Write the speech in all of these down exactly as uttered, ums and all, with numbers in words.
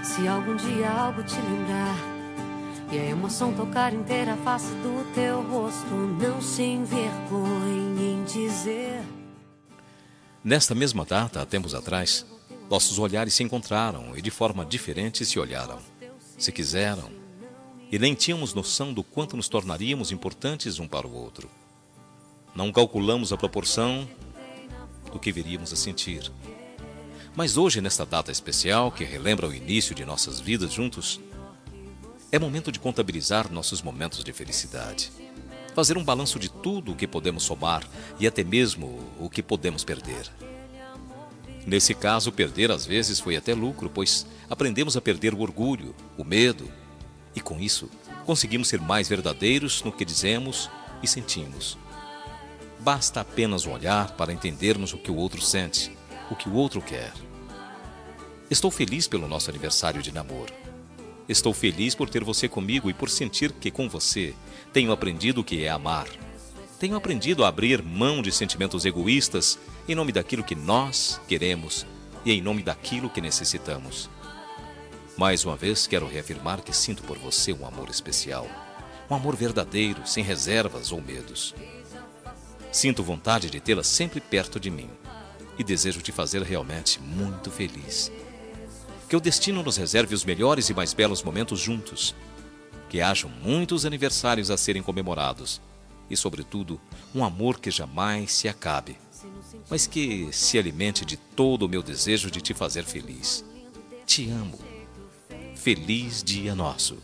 Se algum dia algo te lembrar e a emoção tocar inteira a face do teu rosto, não se envergonhe em dizer. Nesta mesma data, há tempos atrás, nossos olhares se encontraram e de forma diferente se olharam, se quiseram, e nem tínhamos noção do quanto nos tornaríamos importantes um para o outro. Não calculamos a proporção do que viríamos a sentir. Mas hoje, nesta data especial, que relembra o início de nossas vidas juntos, é momento de contabilizar nossos momentos de felicidade. Fazer um balanço de tudo o que podemos somar e até mesmo o que podemos perder. Nesse caso, perder às vezes foi até lucro, pois aprendemos a perder o orgulho, o medo, e com isso conseguimos ser mais verdadeiros no que dizemos e sentimos. Basta apenas um olhar para entendermos o que o outro sente, o que o outro quer. Estou feliz pelo nosso aniversário de namoro. Estou feliz por ter você comigo e por sentir que com você tenho aprendido o que é amar. Tenho aprendido a abrir mão de sentimentos egoístas em nome daquilo que nós queremos e em nome daquilo que necessitamos. Mais uma vez quero reafirmar que sinto por você um amor especial, um amor verdadeiro, sem reservas ou medos. Sinto vontade de tê-la sempre perto de mim e desejo te fazer realmente muito feliz. Que o destino nos reserve os melhores e mais belos momentos juntos. Que hajam muitos aniversários a serem comemorados. E, sobretudo, um amor que jamais se acabe. Mas que se alimente de todo o meu desejo de te fazer feliz. Te amo. Feliz dia nosso.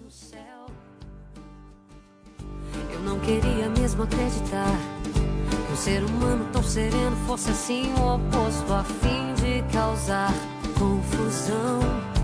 Eu não queria mesmo acreditar que um ser humano tão sereno fosse assim o oposto, a fim de causar confusão.